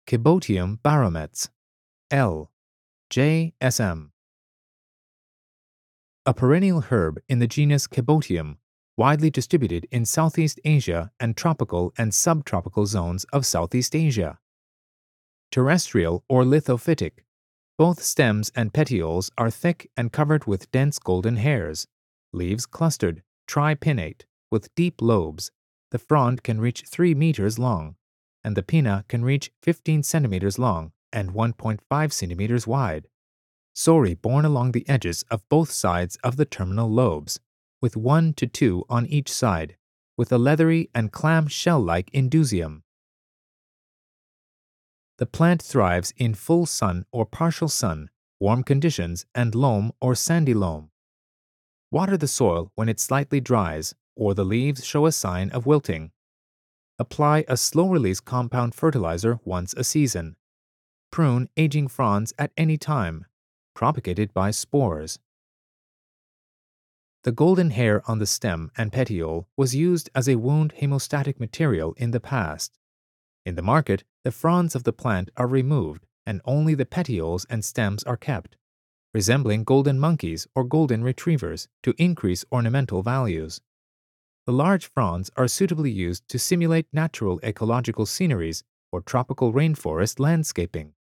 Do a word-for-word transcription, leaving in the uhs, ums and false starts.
Kibotium barometz, L. J S M. A perennial herb in the genus Kibotium, widely distributed in Southeast Asia and tropical and subtropical zones of Southeast Asia. Terrestrial or lithophytic. Both stems and petioles are thick and covered with dense golden hairs. Leaves clustered, tripinnate, with deep lobes. The frond can reach three meters long, and the pinna can reach fifteen centimeters long and one point five centimeters wide. Sori borne along the edges of both sides of the terminal lobes, with one to two on each side, with a leathery and clam shell-like indusium. The plant thrives in full sun or partial sun, warm conditions, and loam or sandy loam. Water the soil when it slightly dries or the leaves show a sign of wilting. Apply a slow-release compound fertilizer once a season. Prune aging fronds at any time. Propagated by spores. The golden hair on the stem and petiole was used as a wound hemostatic material in the past. In the market, the fronds of the plant are removed and only the petioles and stems are kept, resembling golden monkeys or golden retrievers to increase ornamental values. The large fronds are suitably used to simulate natural ecological sceneries or tropical rainforest landscaping.